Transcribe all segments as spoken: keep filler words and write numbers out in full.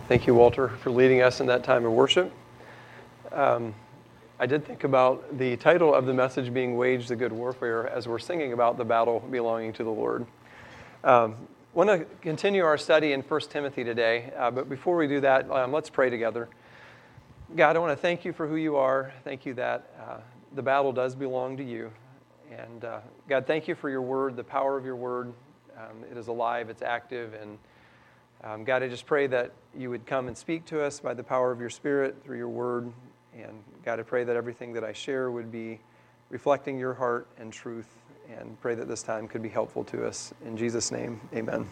Thank you, Walter, for leading us in that time of worship. Um, I did think about the title of the message being Wage the Good Warfare as we're singing about the battle belonging to the Lord. Um, I want to continue our study in First Timothy today, uh, but before we do that, um, let's pray together. God, I want to thank you for who you are. Thank you that uh, the battle does belong to you. And uh, God, thank you for your word, the power of your word. Um, it is alive, it's active, and Um, God, I just pray that you would come and speak to us by the power of your Spirit through your word. And God, I pray that everything that I share would be reflecting your heart and truth, and pray that this time could be helpful to us. In Jesus' name, amen.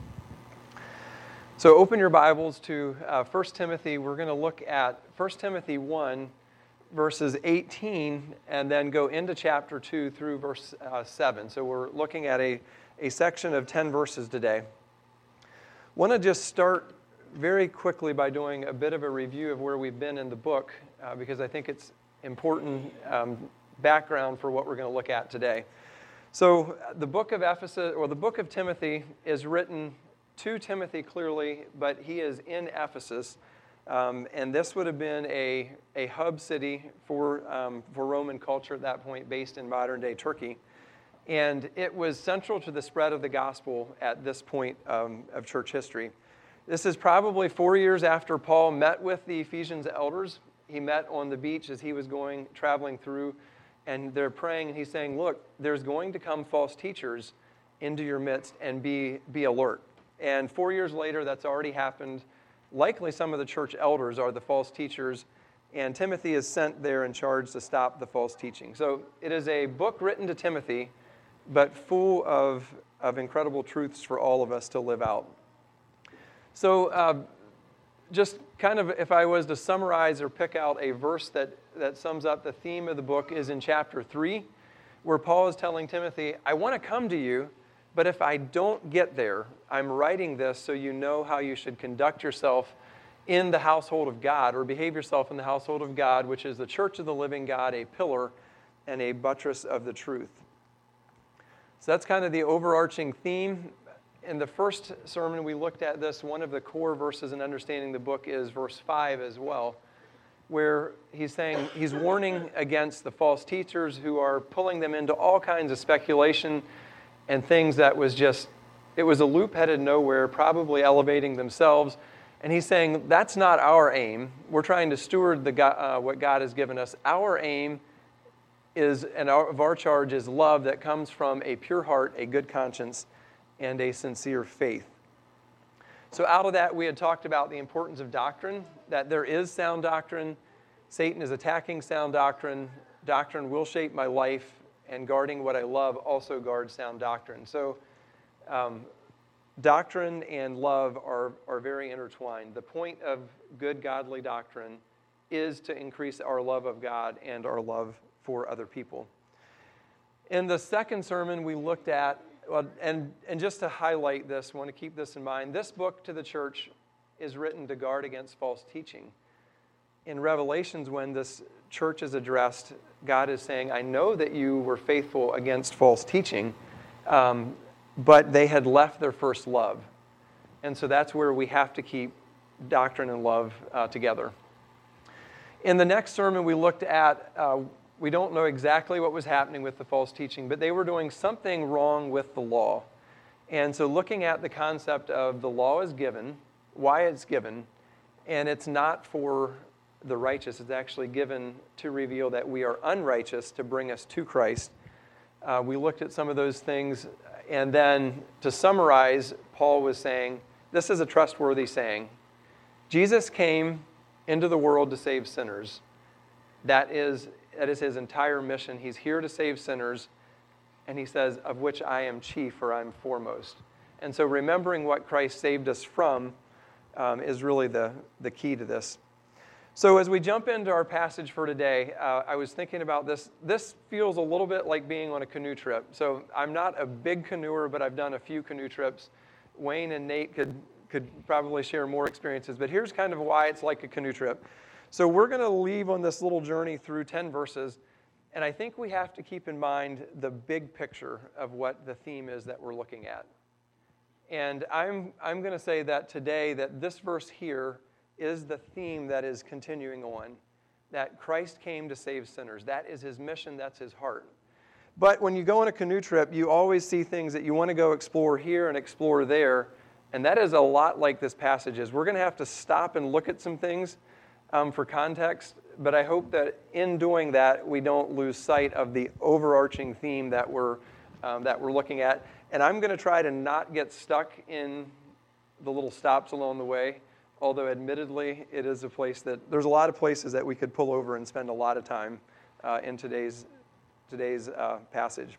So open your Bibles to uh, First Timothy. We're going to look at First Timothy one, verses eighteen, and then go into chapter two through verse uh, seven. So we're looking at a, a section of ten verses today. I want to just start very quickly by doing a bit of a review of where we've been in the book, uh, because I think it's important um, background for what we're going to look at today. So the book of Ephesus, or the book of Timothy, is written to Timothy clearly, but he is in Ephesus, um, and this would have been a, a hub city for, um, for Roman culture at that point, based in modern-day Turkey. And it was central to the spread of the gospel at this point um, of church history. This is probably four years after Paul met with the Ephesians elders. He met on the beach as he was going, traveling through, and they're praying, and he's saying, look, there's going to come false teachers into your midst, and be, be alert. And four years later, that's already happened. Likely some of the church elders are the false teachers, and Timothy is sent there in charge to stop the false teaching. So it is a book written to Timothy, but full of, of incredible truths for all of us to live out. So uh, just kind of, if I was to summarize or pick out a verse that, that sums up the theme of the book, is in chapter three, where Paul is telling Timothy, I want to come to you, but if I don't get there, I'm writing this so you know how you should conduct yourself in the household of God, or behave yourself in the household of God, which is the church of the living God, a pillar and a buttress of the truth. So that's kind of the overarching theme. In the first sermon we looked at this, one of the core verses in understanding the book is verse five as well, where he's saying, he's warning against the false teachers who are pulling them into all kinds of speculation and things that was just, it was a loop headed nowhere, probably elevating themselves. And he's saying, that's not our aim. We're trying to steward the God, uh, what God has given us. Our aim is, and our, of our charge is love that comes from a pure heart, a good conscience, and a sincere faith. So out of that, we had talked about the importance of doctrine, that there is sound doctrine. Satan is attacking sound doctrine. Doctrine will shape my life, and guarding what I love also guards sound doctrine. So um, doctrine and love are, are very intertwined. The point of good, godly doctrine is to increase our love of God and our love for other people. In the second sermon, we looked at, well, and, and just to highlight this, I want to keep this in mind, this book to the church is written to guard against false teaching. In Revelations, when this church is addressed, God is saying, I know that you were faithful against false teaching, um, but they had left their first love. And so that's where we have to keep doctrine and love uh, together. In the next sermon, we looked at uh, we don't know exactly what was happening with the false teaching, but they were doing something wrong with the law. And so looking at the concept of the law is given, why it's given, and it's not for the righteous. It's actually given to reveal that we are unrighteous, to bring us to Christ. Uh, we looked at some of those things, and then to summarize, Paul was saying, this is a trustworthy saying. Jesus came into the world to save sinners. That is That is his entire mission. He's here to save sinners, and he says, of which I am chief, or I'm foremost. And so remembering what Christ saved us from um, is really the, the key to this. So as we jump into our passage for today, uh, I was thinking about this. This feels a little bit like being on a canoe trip. So I'm not a big canoeer, but I've done a few canoe trips. Wayne and Nate could, could probably share more experiences, but here's kind of why it's like a canoe trip. So we're going to leave on this little journey through ten verses, and I think we have to keep in mind the big picture of what the theme is that we're looking at. And I'm, I'm going to say that today that this verse here is the theme that is continuing on, that Christ came to save sinners. That is his mission. That's his heart. But when you go on a canoe trip, you always see things that you want to go explore here and explore there. And that is a lot like this passage is. We're going to have to stop and look at some things um, for context. But I hope that in doing that, we don't lose sight of the overarching theme that we're, um, that we're looking at. And I'm going to try to not get stuck in the little stops along the way, although admittedly, it is a place that, there's a lot of places that we could pull over and spend a lot of time uh, in today's, today's uh, passage.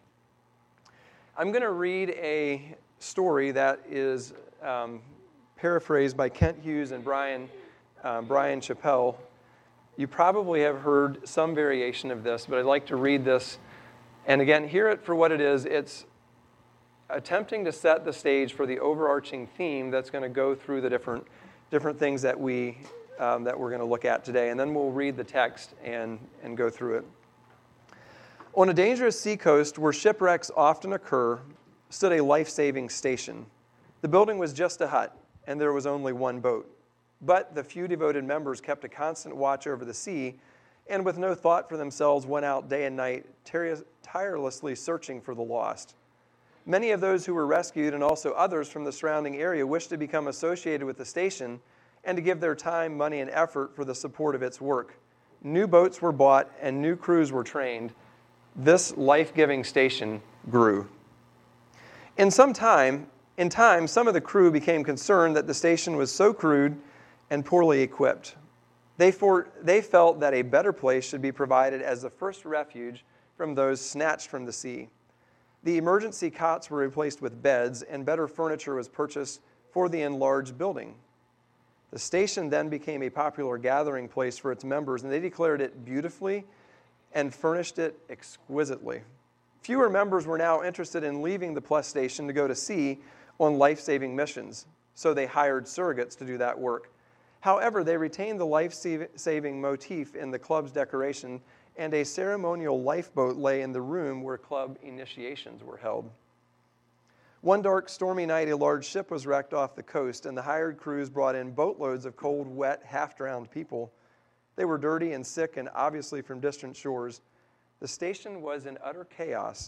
I'm going to read a story that is um, paraphrased by Kent Hughes and Brian, uh, Brian Chappell. You probably have heard some variation of this, but I'd like to read this. And again, hear it for what it is. It's attempting to set the stage for the overarching theme that's going to go through the different different things that we um, that we're going to look at today, and then we'll read the text and and go through it. On a dangerous seacoast where shipwrecks often occur, stood a life-saving station. The building was just a hut, and there was only one boat. But the few devoted members kept a constant watch over the sea, and with no thought for themselves, went out day and night, tirelessly searching for the lost. Many of those who were rescued and also others from the surrounding area wished to become associated with the station and to give their time, money, and effort for the support of its work. New boats were bought and new crews were trained. This life-giving station grew. In some time, in time, some of the crew became concerned that the station was so crude and poorly equipped. They, for, they felt that a better place should be provided as the first refuge from those snatched from the sea. The emergency cots were replaced with beds, and better furniture was purchased for the enlarged building. The station then became a popular gathering place for its members, and they declared it beautifully and furnished it exquisitely. Fewer members were now interested in leaving the Plus station to go to sea on life-saving missions, so they hired surrogates to do that work. However, they retained the life-saving motif in the club's decoration, and a ceremonial lifeboat lay in the room where club initiations were held. One dark, stormy night, a large ship was wrecked off the coast, and the hired crews brought in boatloads of cold, wet, half-drowned people. They were dirty and sick and obviously from distant shores. The station was in utter chaos.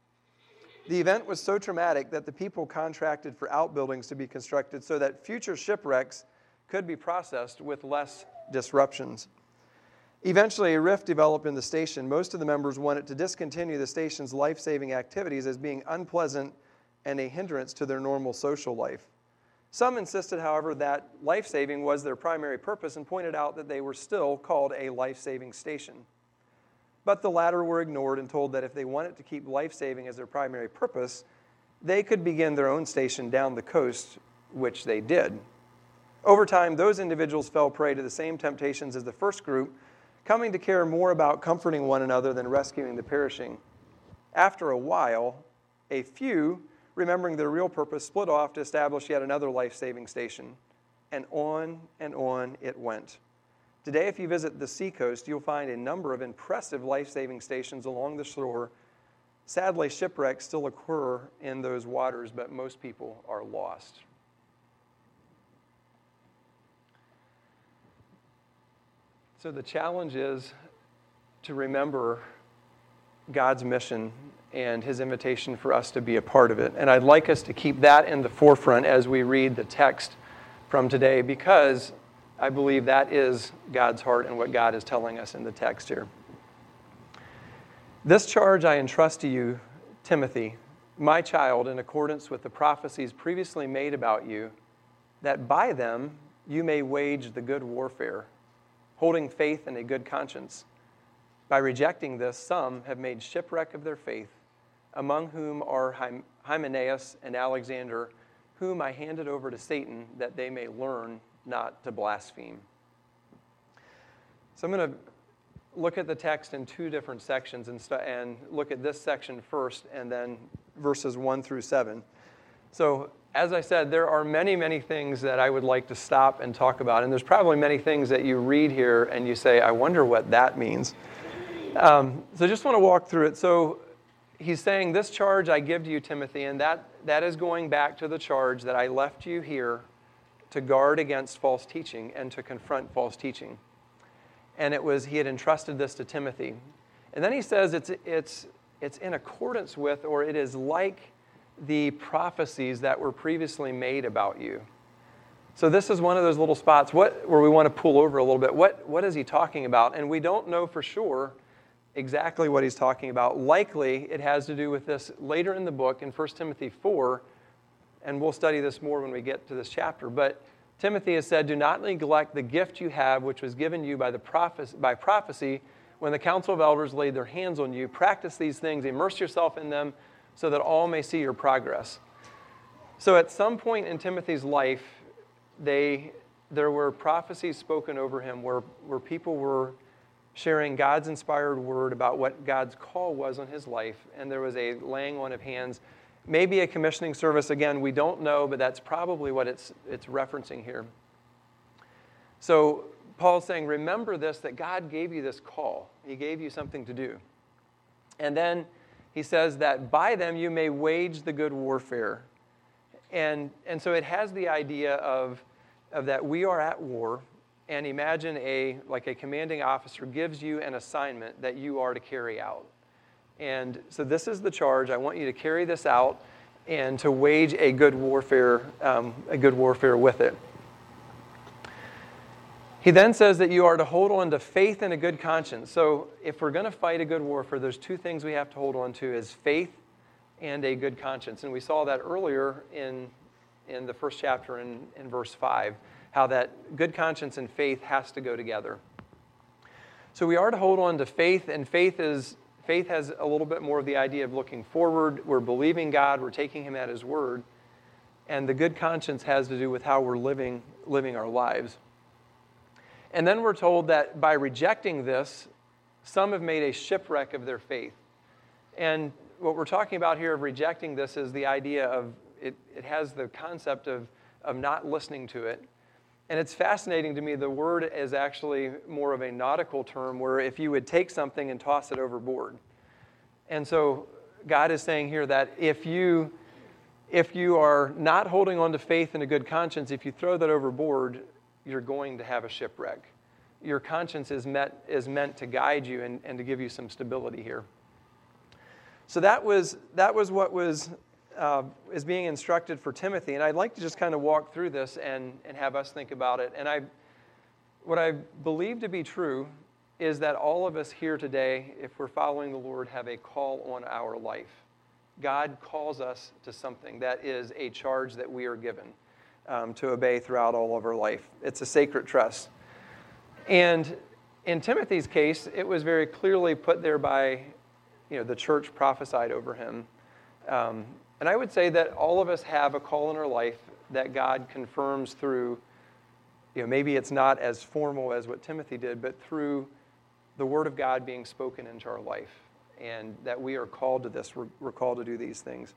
The event was so traumatic that the people contracted for outbuildings to be constructed so that future shipwrecks could be processed with less disruptions. Eventually, a rift developed in the station. Most of the members wanted to discontinue the station's life-saving activities as being unpleasant and a hindrance to their normal social life. Some insisted, however, that life-saving was their primary purpose and pointed out that they were still called a life-saving station. But the latter were ignored and told that if they wanted to keep life-saving as their primary purpose, they could begin their own station down the coast, which they did. Over time, those individuals fell prey to the same temptations as the first group, coming to care more about comforting one another than rescuing the perishing. After a while, a few, remembering their real purpose, split off to establish yet another life-saving station. And on and on it went. Today, if you visit the seacoast, you'll find a number of impressive life-saving stations along the shore. Sadly, shipwrecks still occur in those waters, but most people are lost. So the challenge is to remember God's mission and his invitation for us to be a part of it. And I'd like us to keep that in the forefront as we read the text from today, because I believe that is God's heart and what God is telling us in the text here. This charge I entrust to you, Timothy, my child, in accordance with the prophecies previously made about you, that by them you may wage the good warfare, holding faith and a good conscience. By rejecting this, some have made shipwreck of their faith, among whom are Hymenaeus and Alexander, whom I handed over to Satan, that they may learn not to blaspheme. So I'm going to look at the text in two different sections and, st- and look at this section first, and then verses one through seven. So as I said, there are many, many things that I would like to stop and talk about. And there's probably many things that you read here and you say, I wonder what that means. Um, so I just want to walk through it. So he's saying, this charge I give to you, Timothy, and that, that is going back to the charge that I left you here to guard against false teaching and to confront false teaching. And it was, he had entrusted this to Timothy. And then he says it's, it's, it's in accordance with, or it is like the prophecies that were previously made about you. So this is one of those little spots what, where we want to pull over a little bit. What, what is he talking about? And we don't know for sure exactly what he's talking about. Likely, it has to do with this later in the book in First Timothy four, and we'll study this more when we get to this chapter. But Timothy has said, do not neglect the gift you have, which was given you by, the prophes- by prophecy when the council of elders laid their hands on you. Practice these things, immerse yourself in them, so that all may see your progress. So at some point in Timothy's life, they, there were prophecies spoken over him where, where people were sharing God's inspired word about what God's call was on his life, and there was a laying on of hands, maybe a commissioning service. Again, we don't know, but that's probably what it's, it's referencing here. So Paul's saying, remember this, that God gave you this call. He gave you something to do. And then he says that by them you may wage the good warfare. And, and so it has the idea of, of that we are at war. And imagine a like a commanding officer gives you an assignment that you are to carry out. And so this is the charge. I want you to carry this out and to wage a good warfare, um, a good warfare with it. He then says that you are to hold on to faith and a good conscience. So if we're going to fight a good warfare, there's two things we have to hold on to, is faith and a good conscience. And we saw that earlier in, in the first chapter in, in verse five. How that good conscience and faith has to go together. So we are to hold on to faith, and faith is faith has a little bit more of the idea of looking forward. We're believing God, we're taking him at his word. And the good conscience has to do with how we're living, living our lives. And then we're told that by rejecting this, some have made a shipwreck of their faith. And what we're talking about here of rejecting this is the idea of, it, it has the concept of, of not listening to it. And it's fascinating to me, the word is actually more of a nautical term where if you would take something and toss it overboard. And so God is saying here that if you, if you are not holding on to faith and a good conscience, if you throw that overboard, you're going to have a shipwreck. Your conscience is, met, is meant to guide you and, and to give you some stability here. So that was, that was what was... Uh, is being instructed for Timothy. And I'd like to just kind of walk through this and, and have us think about it. And I, what I believe to be true is that all of us here today, if we're following the Lord, have a call on our life. God calls us to something that is a charge that we are given um, to obey throughout all of our life. It's a sacred trust. And in Timothy's case, it was very clearly put there by, you know, the church prophesied over him. Um, And I would say that all of us have a call in our life that God confirms through, you know, maybe it's not as formal as what Timothy did, but through the Word of God being spoken into our life, and that we are called to this. We're, we're called to do these things.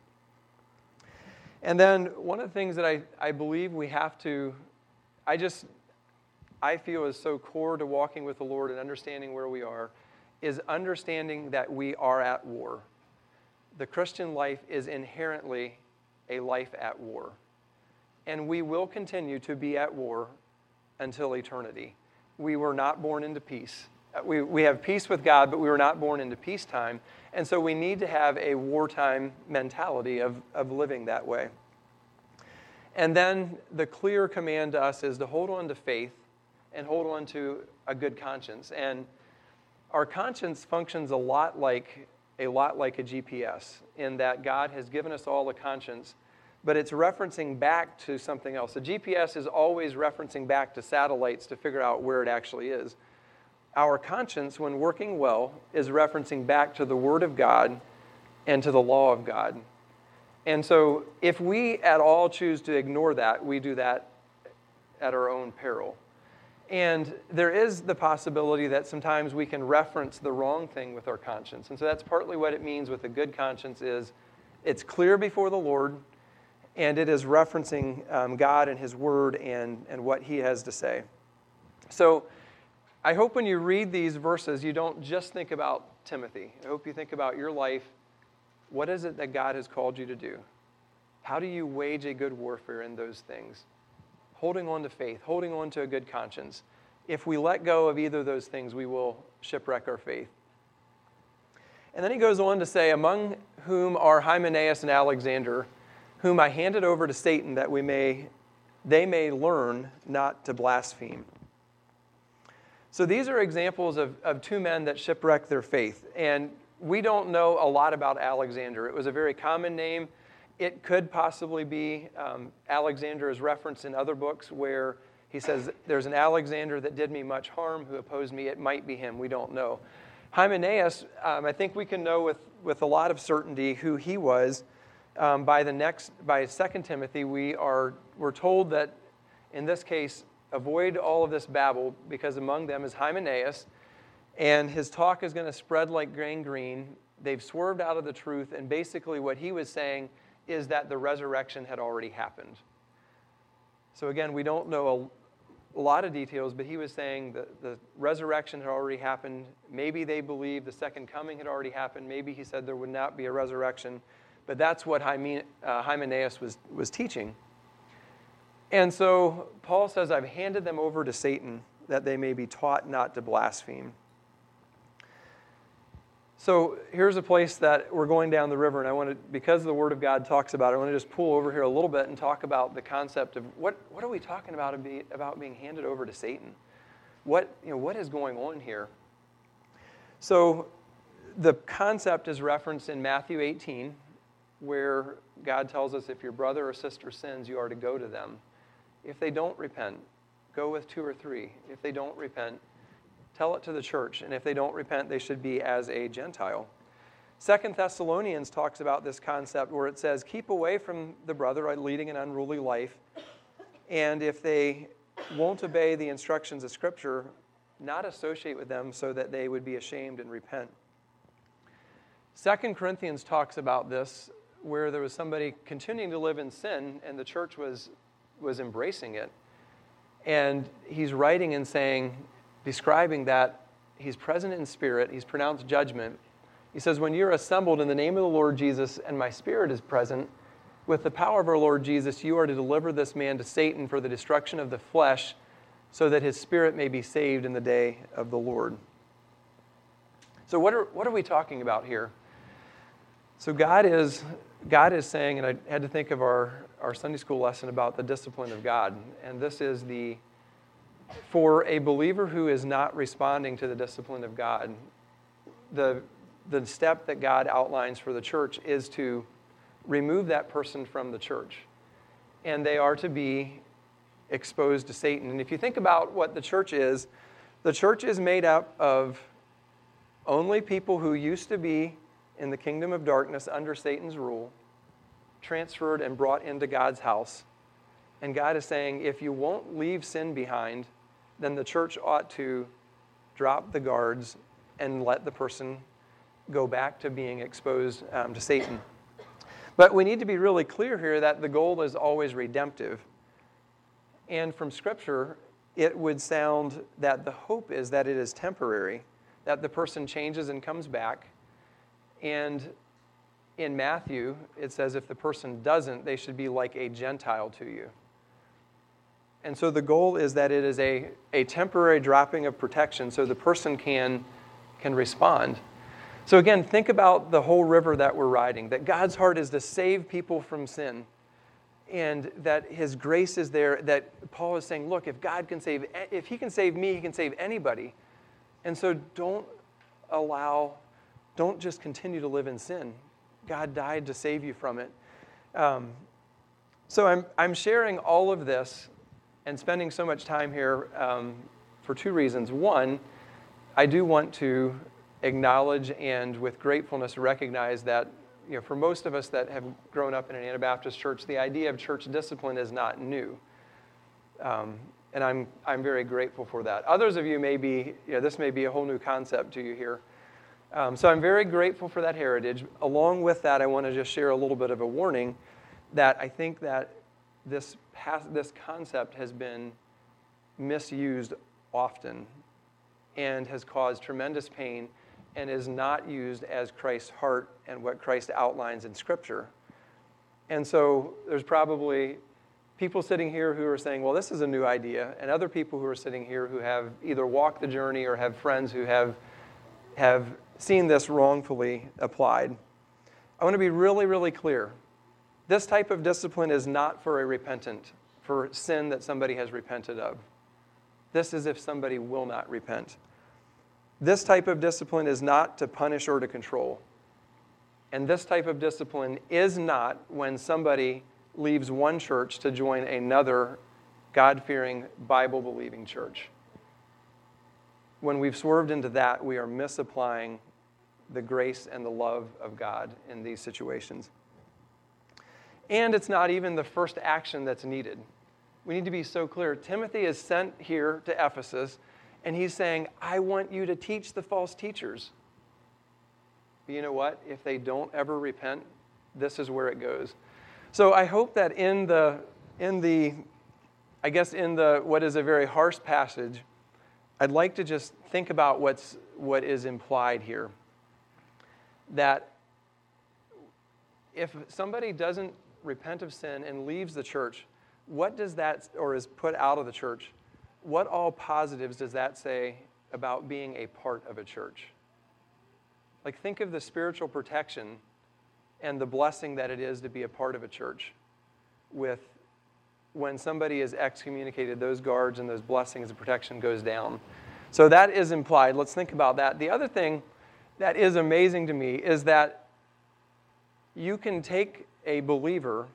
And then one of the things that I, I believe we have to, I just, I feel is so core to walking with the Lord and understanding where we are, is understanding that we are at war. The Christian life is inherently a life at war. And we will continue to be at war until eternity. We were not born into peace. We, we have peace with God, but we were not born into peacetime. And so we need to have a wartime mentality of, of living that way. And then the clear command to us is to hold on to faith and hold on to a good conscience. And our conscience functions a lot like a lot like a G P S, in that God has given us all a conscience, but it's referencing back to something else. The G P S is always referencing back to satellites to figure out where it actually is. Our conscience, when working well, is referencing back to the Word of God and to the law of God. And so if we at all choose to ignore that, we do that at our own peril. And there is the possibility that sometimes we can reference the wrong thing with our conscience. And so that's partly what it means with a good conscience is it's clear before the Lord, and it is referencing um, God and His Word and, and what He has to say. So I hope when you read these verses, you don't just think about Timothy. I hope you think about your life What is it that God has called you to do? How do you wage a good warfare in those things? Holding on to faith, holding on to a good conscience. If we let go of either of those things, we will shipwreck our faith. And then he goes on to say, among whom are Hymenaeus and Alexander, whom I handed over to Satan that we may, they may learn not to blaspheme. So these are examples of, of two men that shipwrecked their faith. And we don't know a lot about Alexander. It was a very common name. It could possibly be, um, Alexander is referenced in other books where he says, there's an Alexander that did me much harm who opposed me. It might be him. We don't know. Hymenaeus, um, I think we can know with, with a lot of certainty who he was. Um, by the next, by Second Timothy, we are we're told that in this case, avoid all of this babble, because among them is Hymenaeus, and his talk is going to spread like gangrene. They've swerved out of the truth, and basically what he was saying is that the resurrection had already happened. So again, we don't know a, a lot of details, but he was saying that the resurrection had already happened. Maybe they believed the second coming had already happened. Maybe he said there would not be a resurrection. But that's what Hymenaeus was, was teaching. And so Paul says, I've handed them over to Satan that they may be taught not to blaspheme. So here's a place that we're going down the river, and I want to, because the Word of God talks about it, I want to just pull over here a little bit and talk about the concept of what, what are we talking about about being handed over to Satan? What, you know, what is going on here? So the concept is referenced in Matthew eighteen, where God tells us if your brother or sister sins, you are to go to them. If they don't repent, go with two or three. If they don't repent, tell it to the church. And if they don't repent, they should be as a Gentile. Second Thessalonians talks about this concept where it says, keep away from the brother leading an unruly life. And if they won't obey the instructions of Scripture, not associate with them so that they would be ashamed and repent. Second Corinthians talks about this, where there was somebody continuing to live in sin, and the church was, was embracing it. And he's writing and saying, describing that he's present in spirit, he's pronounced judgment. He says, when you're assembled in the name of the Lord Jesus, and my spirit is present, with the power of our Lord Jesus, you are to deliver this man to Satan for the destruction of the flesh, so that his spirit may be saved in the day of the Lord. So what are, what are we talking about here? So God is, God is saying, and I had to think of our, our Sunday school lesson about the discipline of God. And this is the, for a believer who is not responding to the discipline of God, the, the step that God outlines for the church is to remove that person from the church. And they are to be exposed to Satan. And if you think about what the church is, the church is made up of only people who used to be in the kingdom of darkness under Satan's rule, transferred and brought into God's house. And God is saying, if you won't leave sin behind, then the church ought to drop the guards and let the person go back to being exposed um, to Satan. But we need to be really clear here that the goal is always redemptive. And from Scripture, it would sound that the hope is that it is temporary, that the person changes and comes back. And in Matthew, it says if the person doesn't, they should be like a Gentile to you. And so the goal is that it is a, a temporary dropping of protection so the person can, can respond. So again, think about the whole river that we're riding, that God's heart is to save people from sin, and that his grace is there, that Paul is saying, look, if God can save, if he can save me, he can save anybody. And so don't allow, don't just continue to live in sin. God died to save you from it. Um, so I'm, I'm sharing all of this and spending so much time here um, for two reasons. One, I do want to acknowledge and with gratefulness recognize that, you know, for most of us that have grown up in an Anabaptist church, the idea of church discipline is not new. Um, and I'm I'm very grateful for that. Others of you may be, you know, this may be a whole new concept to you here. Um, so I'm very grateful for that heritage. Along with that, I want to just share a little bit of a warning that I think that this past, this concept has been misused often and has caused tremendous pain and is not used as Christ's heart and what Christ outlines in Scripture. And so there's probably people sitting here who are saying, well, this is a new idea, and other people who are sitting here who have either walked the journey or have friends who have, have seen this wrongfully applied. I want to be really, really clear. This type of discipline is not for a repentant, for sin that somebody has repented of. This is if somebody will not repent. This type of discipline is not to punish or to control. And this type of discipline is not when somebody leaves one church to join another God-fearing, Bible-believing church. When we've swerved into that, we are misapplying the grace and the love of God in these situations. And it's not even the first action that's needed. We need to be so clear. Timothy is sent here to Ephesus, and he's saying, I want you to teach the false teachers. But you know what? If they don't ever repent, this is where it goes. So I hope that in the, in the, I guess in the, what is a very harsh passage, I'd like to just think about what's, what is implied here. That if somebody doesn't repent of sin and leaves the church, what does that, or is put out of the church, what all positives does that say about being a part of a church? Like, think of the spiritual protection and the blessing that it is to be a part of a church. With when somebody is excommunicated, those guards and those blessings and protection goes down. So that is implied. Let's think about that. The other thing that is amazing to me is that you can take a believer,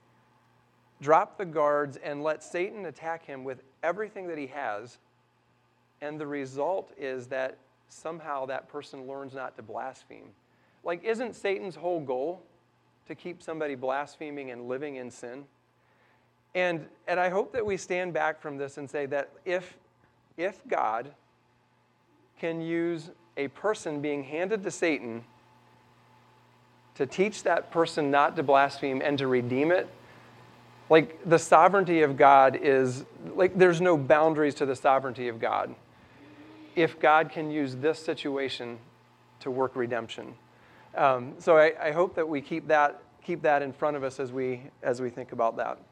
drop the guards, and let Satan attack him with everything that he has, and the result is that somehow that person learns not to blaspheme. Like, isn't Satan's whole goal to keep somebody blaspheming and living in sin? And, and I hope that we stand back from this and say that if, if God can use a person being handed to Satan to teach that person not to blaspheme and to redeem it, like, the sovereignty of God is, like, there's no boundaries to the sovereignty of God. If God can use this situation to work redemption. Um, so I, I hope that we keep that, keep that in front of us as we, as we think about that.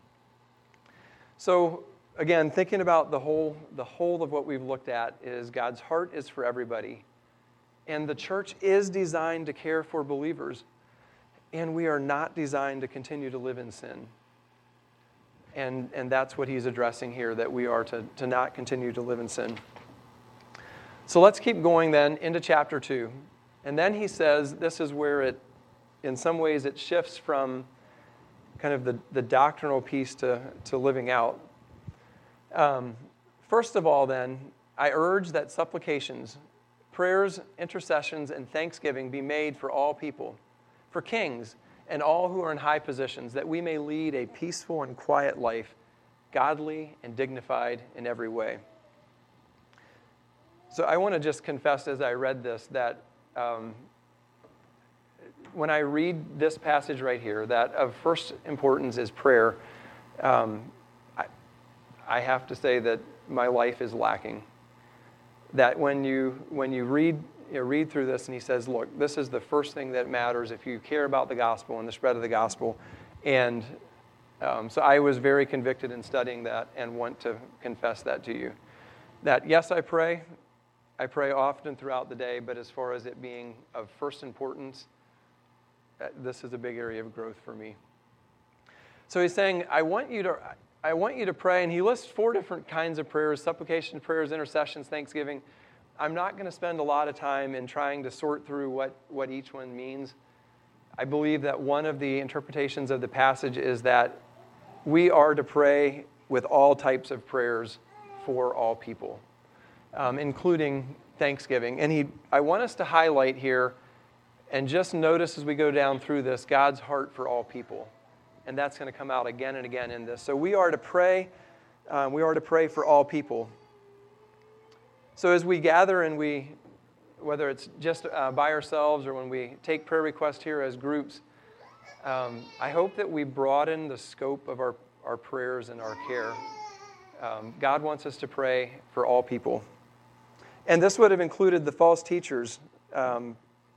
So again, thinking about the whole, the whole of what we've looked at is God's heart is for everybody. And the church is designed to care for believers. And we are not designed to continue to live in sin. And, and that's what he's addressing here, that we are to, to not continue to live in sin. So let's keep going then into chapter two. And then he says, this is where it, in some ways, it shifts from kind of the, the doctrinal piece to, to living out. Um, first of all, then, I urge that supplications, prayers, intercessions, and thanksgiving be made for all people, for kings, and all who are in high positions, that we may lead a peaceful and quiet life, godly and dignified in every way. So I want to just confess as I read this that um, when I read this passage right here, that of first importance is prayer, um, I, I have to say that my life is lacking. That when you when you read you know, read through this and he says, look, this is the first thing that matters if you care about the gospel and the spread of the gospel. And um, so I was very convicted in studying that and want to confess that to you. That yes, I pray. I pray often throughout the day, but as far as it being of first importance, this is a big area of growth for me. So he's saying, I want you to I want you to pray, and he lists four different kinds of prayers: supplication prayers, intercessions, thanksgiving. I'm not going to spend a lot of time in trying to sort through what, what each one means. I believe that one of the interpretations of the passage is that we are to pray with all types of prayers for all people, um, including thanksgiving. And he, I want us to highlight here and just notice as we go down through this, God's heart for all people. And that's going to come out again and again in this. So we are to pray, um, we are to pray for all people. So as we gather and we, whether it's just uh, by ourselves or when we take prayer requests here as groups, um, I hope that we broaden the scope of our, our prayers and our care. Um, God wants us to pray for all people. And this would have included the false teachers Um,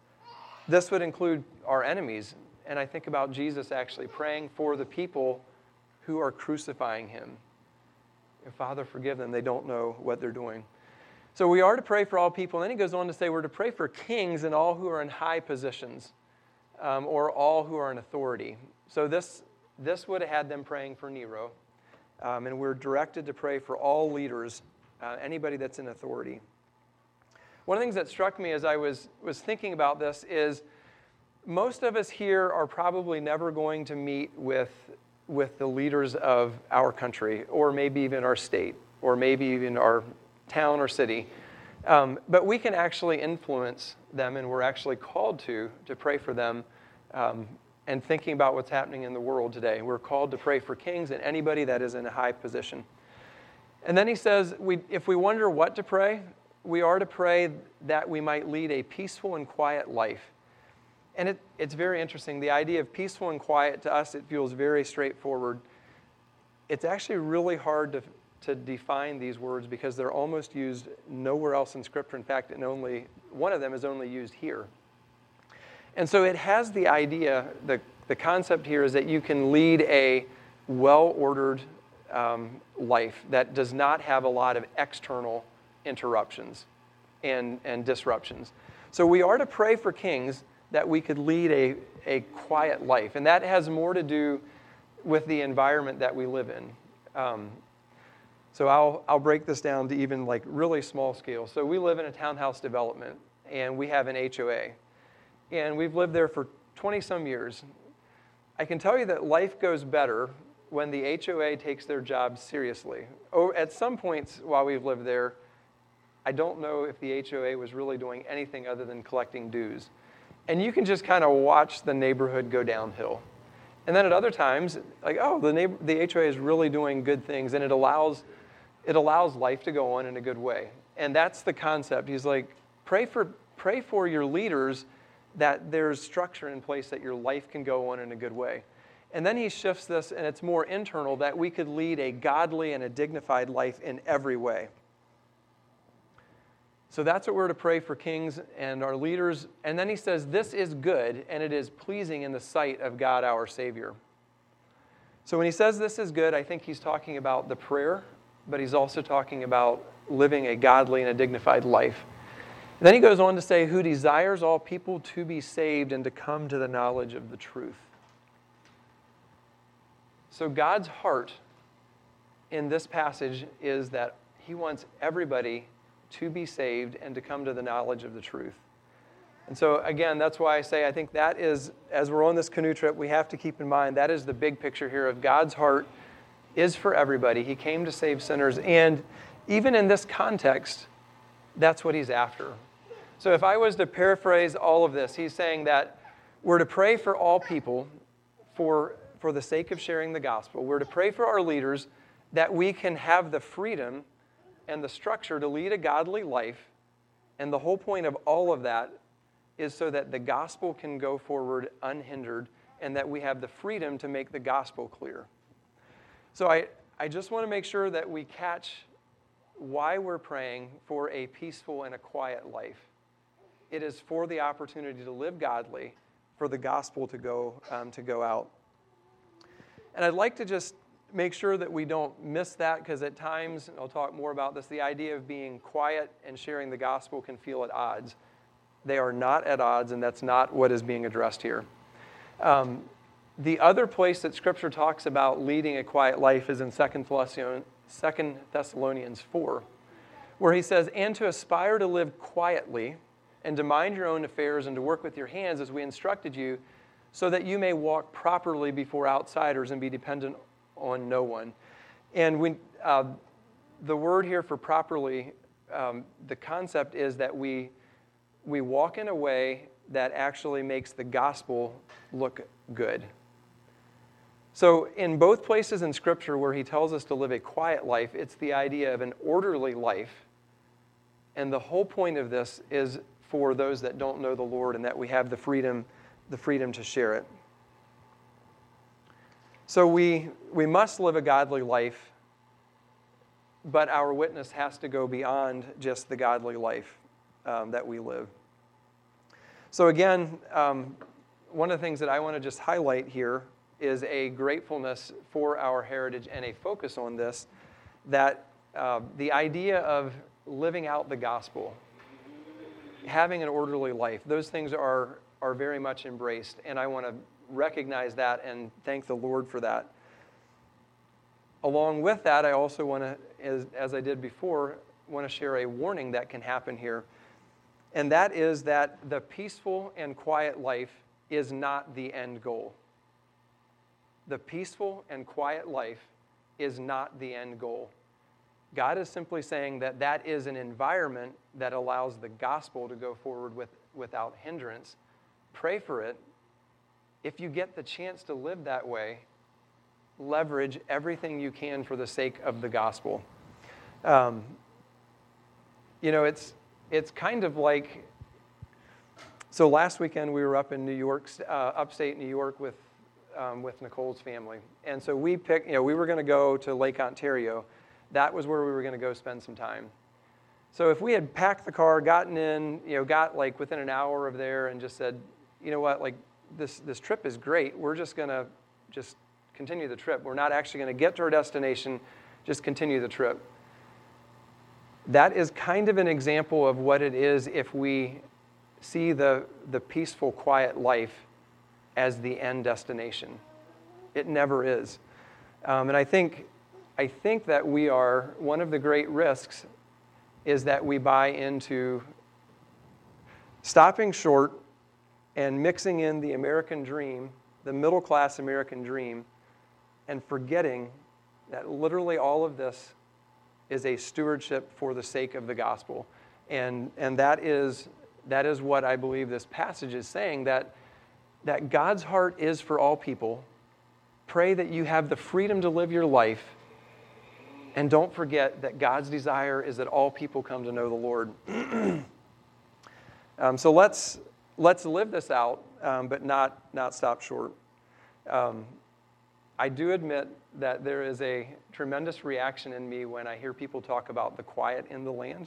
this would include our enemies. And I think about Jesus actually praying for the people who are crucifying him. Father, forgive them. They don't know what they're doing. So we are to pray for all people. And then he goes on to say we're to pray for kings and all who are in high positions, um, or all who are in authority. So this, this would have had them praying for Nero. Um, and we're directed to pray for all leaders, uh, anybody that's in authority. One of the things that struck me as I was, was thinking about this is most of us here are probably never going to meet with with the leaders of our country, or maybe even our state, or maybe even our town or city. Um, but we can actually influence them, and we're actually called to, to pray for them, um, and thinking about what's happening in the world today. We're called to pray for kings and anybody that is in a high position. And then he says, we, if we wonder what to pray, we are to pray that we might lead a peaceful and quiet life. And it, it's very interesting. The idea of peaceful and quiet, to us, it feels very straightforward. It's actually really hard to, to define these words because they're almost used nowhere else in Scripture. In fact, and only one of them is only used here. And so it has the idea, the, the concept here is that you can lead a well-ordered um, life that does not have a lot of external interruptions and, and disruptions. So we are to pray for kings that we could lead a, a quiet life. And that has more to do with the environment that we live in. Um, so I'll, I'll break this down to even like really small scale. So we live in a townhouse development, and we have an H O A. And we've lived there for twenty some years. I can tell you that life goes better when the H O A takes their job seriously. Oh, at some points while we've lived there, I don't know if the H O A was really doing anything other than collecting dues. And you can just kind of watch the neighborhood go downhill. And then at other times, like, oh, the neighbor, the H O A is really doing good things, and it allows, it allows life to go on in a good way. And that's the concept. He's like, pray for, pray for your leaders that there's structure in place that your life can go on in a good way. And then he shifts this, and it's more internal, that we could lead a godly and a dignified life in every way. So that's what we're to pray for kings and our leaders. And then he says, this is good, and it is pleasing in the sight of God our Savior. So when he says this is good, I think he's talking about the prayer, but he's also talking about living a godly and a dignified life. And then he goes on to say, who desires all people to be saved and to come to the knowledge of the truth. So God's heart in this passage is that he wants everybody to be saved and to come to the knowledge of the truth. And so, again, that's why I say I think that is, as we're on this canoe trip, we have to keep in mind that is the big picture here of God's heart is for everybody. He came to save sinners. And even in this context, that's what he's after. So if I was to paraphrase all of this, he's saying that we're to pray for all people for, for the sake of sharing the gospel. We're to pray for our leaders that we can have the freedom and the structure to lead a godly life. And the whole point of all of that is so that the gospel can go forward unhindered and that we have the freedom to make the gospel clear. So I, I just want to make sure that we catch why we're praying for a peaceful and a quiet life. It is for the opportunity to live godly, for the gospel to go, um, to go out. And I'd like to just make sure that we don't miss that, because at times, and I'll talk more about this, the idea of being quiet and sharing the gospel can feel at odds. They are not at odds, and that's not what is being addressed here. Um, the other place that Scripture talks about leading a quiet life is in Second Thessalonians four, where he says, and to aspire to live quietly, and to mind your own affairs, and to work with your hands as we instructed you, so that you may walk properly before outsiders and be dependent on no one. And when uh, the word here for properly, um, the concept is that we we walk in a way that actually makes the gospel look good. So in both places in Scripture where he tells us to live a quiet life, it's the idea of an orderly life. And the whole point of this is for those that don't know the Lord, and that we have the freedom, the freedom to share it. So we, we must live a godly life, but our witness has to go beyond just the godly life um, that we live. So again, um, one of the things that I want to just highlight here is a gratefulness for our heritage and a focus on this, that uh, the idea of living out the gospel, having an orderly life, those things are, are very much embraced, and I want to recognize that and thank the Lord for that. Along with that, I also want to, as, as I did before, want to share a warning that can happen here, and that is that the peaceful and quiet life is not the end goal. The peaceful and quiet life is not the end goal. God is simply saying that that is an environment that allows the gospel to go forward with, without hindrance. Pray for it. If you get the chance to live that way, leverage everything you can for the sake of the gospel. Um, you know, it's it's kind of like, so last weekend we were up in New York, uh, upstate New York with um, with Nicole's family. And so we picked, you know, we were going to go to Lake Ontario. That was where we were going to go spend some time. So if we had packed the car, gotten in, you know, got like within an hour of there and just said, you know what, like this, this trip is great. We're just going to just continue the trip. We're not actually going to get to our destination, just continue the trip. That is kind of an example of what it is if we see the, the peaceful, quiet life as the end destination. It never is. Um, and I think, I think that we are, one of the great risks is that we buy into stopping short and mixing in the American dream, the middle-class American dream, and forgetting that literally all of this is a stewardship for the sake of the gospel. And, and that is, that is what I believe this passage is saying, that, that God's heart is for all people. Pray that you have the freedom to live your life, and don't forget that God's desire is that all people come to know the Lord. um, so let's let's live this out, um, but not not stop short. Um, I do admit that there is a tremendous reaction in me when I hear people talk about the quiet in the land.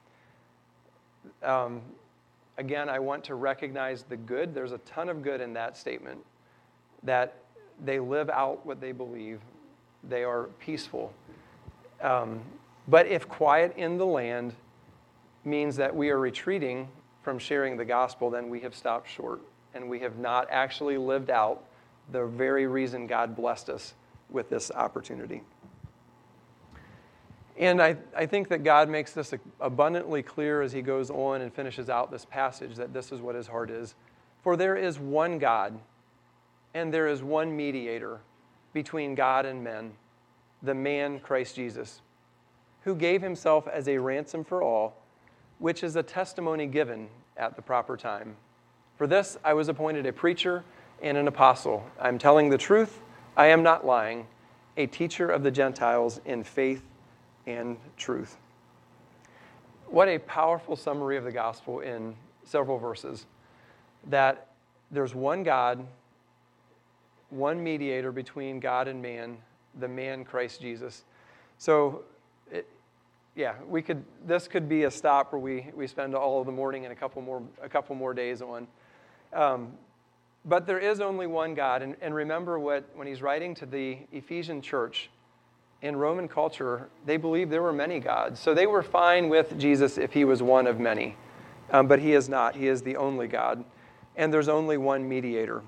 Um, again, I want to recognize the good. There's a ton of good in that statement, that they live out what they believe. They are peaceful. Um, but if quiet in the land means that we are retreating from sharing the gospel, then we have stopped short, and we have not actually lived out the very reason God blessed us with this opportunity. And I, I think that God makes this abundantly clear as he goes on and finishes out this passage, that this is what his heart is. For there is one God, and there is one mediator between God and men, the man Christ Jesus, who gave himself as a ransom for all, which is a testimony given at the proper time. For this I was appointed a preacher and an apostle. I am telling the truth, I am not lying, a teacher of the Gentiles in faith and truth. What a powerful summary of the gospel in several verses. That there's one God, one mediator between God and man, the man Christ Jesus. So, it, yeah, we could. This could be a stop where we, we spend all of the morning and a couple more a couple more days on. Um, but there is only one God, and, and remember what when he's writing to the Ephesian church, in Roman culture, they believed there were many gods. So they were fine with Jesus if he was one of many, um, but he is not. He is the only God, and there's only one mediator.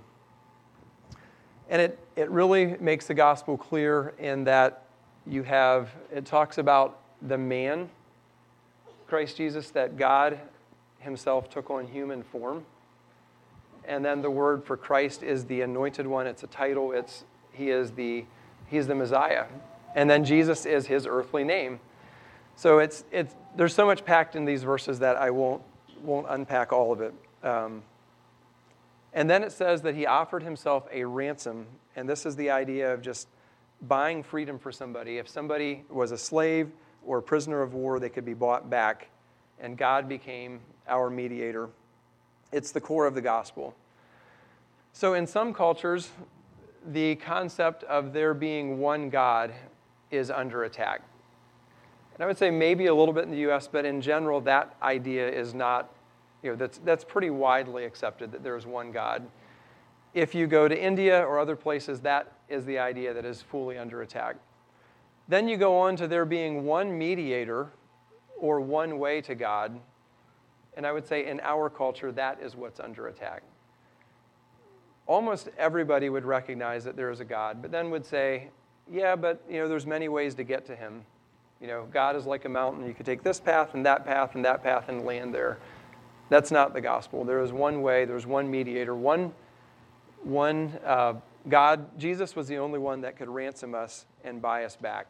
And it, it really makes the gospel clear in that you have, it talks about the man, Christ Jesus, that God himself took on human form. And then the word for Christ is the anointed one. It's a title. It's he is the he's the Messiah. And then Jesus is his earthly name. So it's it's there's so much packed in these verses that I won't won't unpack all of it. Um, And then it says that he offered himself a ransom. And this is the idea of just buying freedom for somebody. If somebody was a slave or a prisoner of war, they could be bought back. And God became our mediator. It's the core of the gospel. So in some cultures, the concept of there being one God is under attack. And I would say maybe a little bit in the U S, but in general, that idea is not You know, that's, that's pretty widely accepted that there is one God. If you go to India or other places, that is the idea that is fully under attack. Then you go on to there being one mediator or one way to God. And I would say in our culture, that is what's under attack. Almost everybody would recognize that there is a God, but then would say, yeah, but you know, there's many ways to get to him. You know, God is like a mountain. You could take this path and that path and that path and land there. That's not the gospel. There is one way. There's one mediator. One, one uh, God. Jesus was the only one that could ransom us and buy us back.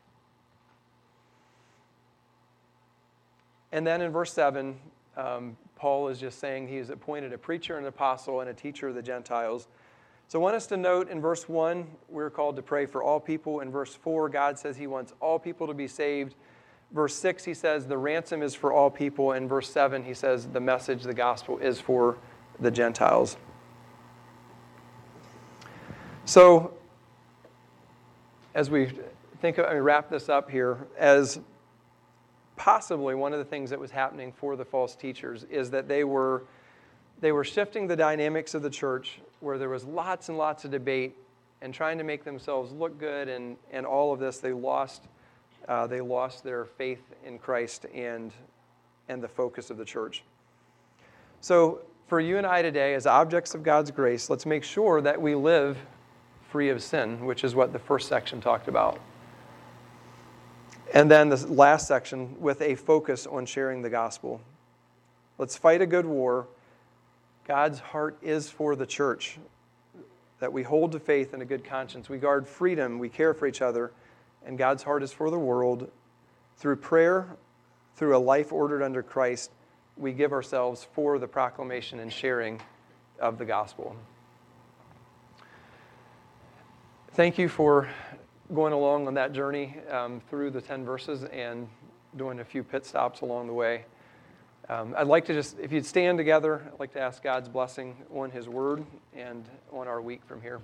And then in verse seven, um, Paul is just saying he has appointed a preacher, an apostle, and a teacher of the Gentiles. So I want us to note in verse one, we're called to pray for all people. In verse four, God says he wants all people to be saved. Verse six, he says the ransom is for all people. In verse seven, he says the message, the gospel, is for the Gentiles. So as we think, I mean, wrap this up here, as possibly one of the things that was happening for the false teachers is that they were they were shifting the dynamics of the church, where there was lots and lots of debate and trying to make themselves look good, and, and all of this, they lost uh, they lost their faith in Christ and and the focus of the church. So for you and I today, as objects of God's grace, let's make sure that we live free of sin, which is what the first section talked about. And then the last section with a focus on sharing the gospel. Let's fight a good war. God's heart is for the church, that we hold to faith and a good conscience. We guard freedom, we care for each other, and God's heart is for the world. Through prayer, through a life ordered under Christ, we give ourselves for the proclamation and sharing of the gospel. Thank you for going along on that journey um, through the ten verses and doing a few pit stops along the way. Um, I'd like to just, if you'd stand together, I'd like to ask God's blessing on his word and on our week from here.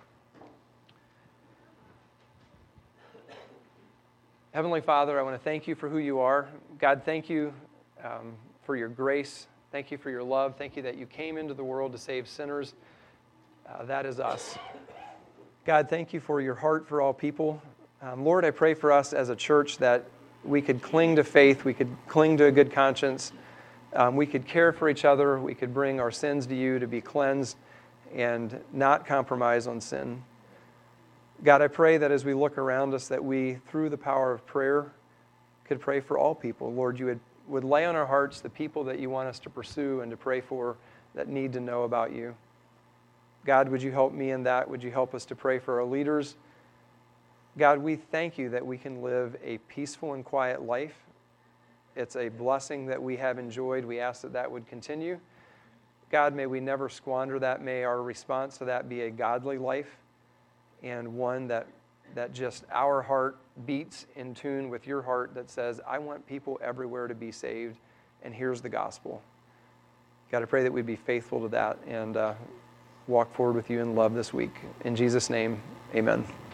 Heavenly Father, I want to thank you for who you are. God, thank you um, for your grace. Thank you for your love. Thank you that you came into the world to save sinners. Uh, that is us. God, thank you for your heart for all people. Um, Lord, I pray for us as a church that we could cling to faith, we could cling to a good conscience, um, we could care for each other, we could bring our sins to you to be cleansed and not compromise on sin. God, I pray that as we look around us, that we, through the power of prayer, could pray for all people. Lord, you would, would lay on our hearts the people that you want us to pursue and to pray for that need to know about you. God, would you help me in that? Would you help us to pray for our leaders? God, we thank you that we can live a peaceful and quiet life. It's a blessing that we have enjoyed. We ask that that would continue. God, may we never squander that. May our response to that be a godly life and one that, that just our heart beats in tune with your heart that says, I want people everywhere to be saved, and here's the gospel. God, I pray that we'd be faithful to that and uh, walk forward with you in love this week. In Jesus' name, amen.